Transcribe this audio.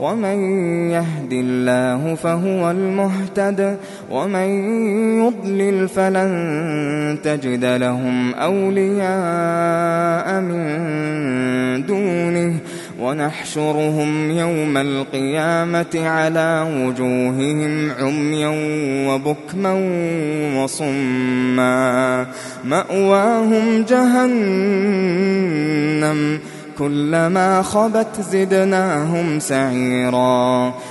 ومن يهد الله فهو المهتد ومن يضلل فلن تجد لهم أولياء من دونه ونحشرهم يوم القيامة على وجوههم عميا وبكما وصما مأواهم جهنم كلما خبت زدناهم سعيرا